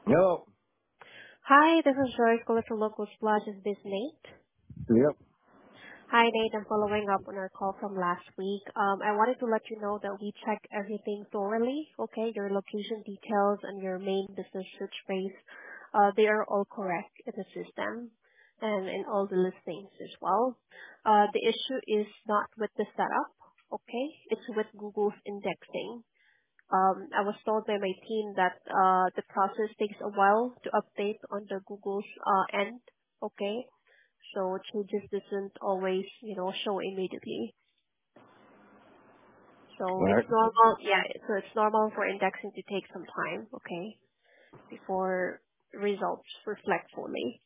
Hello. Hi, this is Joyce calling from Local Splash. Is this Nate? Yep. Hi, Nate. I'm following up on our call from last week. I wanted to let you know that we checked everything thoroughly. Okay, your location details and your main business search phrase, they are all correct in the system and in all the listings as well. The issue is not with the setup. Okay, it's with Google's indexing. I was told by my team that the process takes a while to update on the Google's end. Okay, so changes doesn't always, show immediately. So All it's right. normal, yeah. So it's normal for indexing to take some time, okay, before results reflect fully.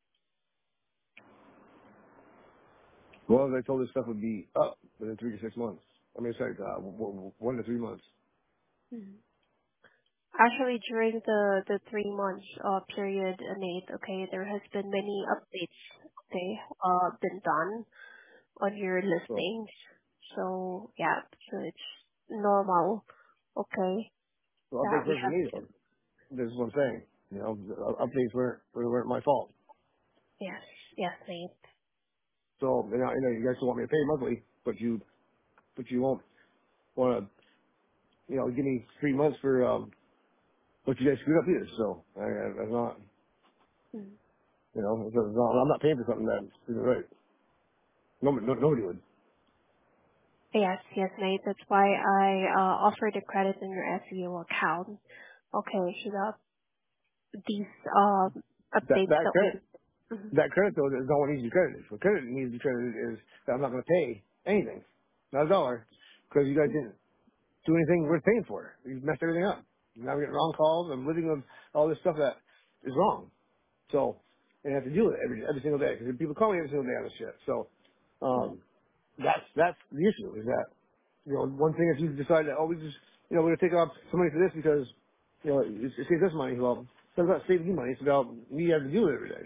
Well, they told this stuff would be up within 3 to 6 months. I mean, sorry, 1 to 3 months. Mhm. Actually, during the 3 months period, Nate, okay, there has been many updates, okay, been done on your So, listings. So yeah, so it's normal. Okay, so that updates we weren't for have me, to. though. This is what I'm saying. You know, updates weren't my fault. Yes, yes, Nate. So, you guys still want me to pay monthly, but you won't want to, give me 3 months for, what you guys screwed up either. So, that's not, Mm. I'm not paying for something that isn't right. Nobody would. Yes, yes, Nate. That's why I offered the credit in your SEO account. Okay, so that these That, updates that that credit, we. Mhm. That credit though is not what needs to be credited. What credit needs to be credited is that I'm not going to pay anything, not a dollar, because you guys didn't do anything worth paying for. You messed everything up. Now I'm getting wrong calls. I'm living with all this stuff that is wrong. So, and I have to deal with it every single day because people call me every single day on this shit. So, Mhm. that's the issue is that one thing is you decide that we just we're going to take off some money for this because it saves us money. Well, it's not about saving you money. It's about me having to deal with it every day.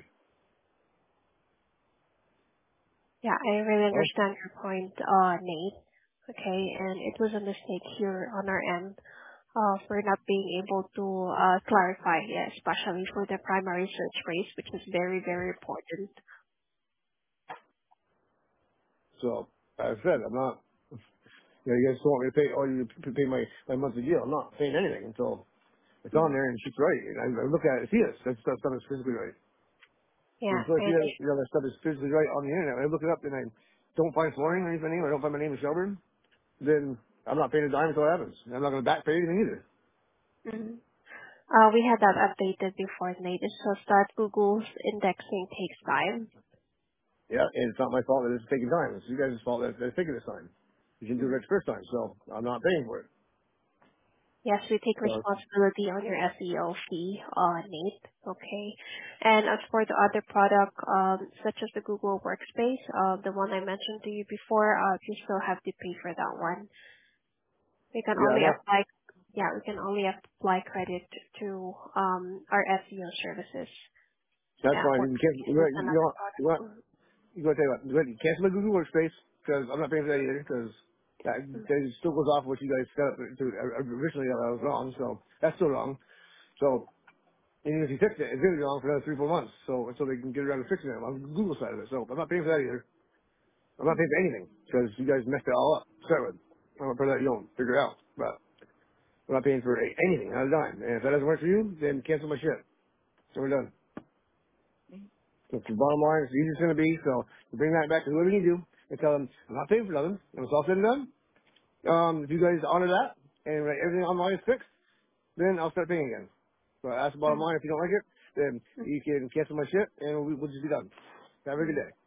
Yeah, I really Well, understand your point, Nate. Okay, and it was a mistake here on our end for not being able to clarify, yeah, especially for the primary search phrase, which is very, very important. so as I said, I'm not. You guys still want me to pay, or you pay my monthly deal. I'm not paying anything until it's on Mhm. there and it's right. And I look at it, see it. That stuff is physically right. Yeah, Until I see and that, that stuff is physically right on the internet, when I look it up and I don't find flooring or anything, or I don't find my name is Shelburne, then I'm not paying a dime until it happens. I'm not going to back pay anything either. mhm. We had that updated before, Nate. It's just that Google's indexing takes time. Yeah, and it's not my fault that it's taking time. It's you guys' fault that it's taking this time. You didn't do it Mhm. right the first time, so I'm not paying for it. Yes, we take So, responsibility on your SEO fee, Nate. Okay. And as for the other product, such as the Google Workspace, the one I mentioned to you before, you still have to pay for that one. We can yeah, I'm only not. apply, yeah, we can only apply credit to our SEO services. That's Yeah, fine. You can't. Workspace is another You want product. You gotta tell you what, go ahead and cancel my Google Workspace because I'm not paying for that either because that still goes off what you guys set up to originally. I was wrong, so that's still wrong. So even if you fix it, it's gonna be wrong for another 3 4 months. So until they can get around to fixing it on the Google side of it. So I'm not paying for that either. I'm not paying for anything because you guys messed it all up. to Start with. I'm not for that you don't figure it out, but I'm not paying for anything, not a dime. And if that doesn't work for you, then cancel my shit. So we're done. That's the bottom line. It's the easiest it's going to be. So you bring that back to whoever you do and tell them I'm not paying for nothing. When it's all said and done, if you guys honor that and everything online is fixed, then I'll start paying again. So that's the bottom line. If you don't like it, then you can cancel my shit and we'll just be done. Have a good Mm-hmm. day.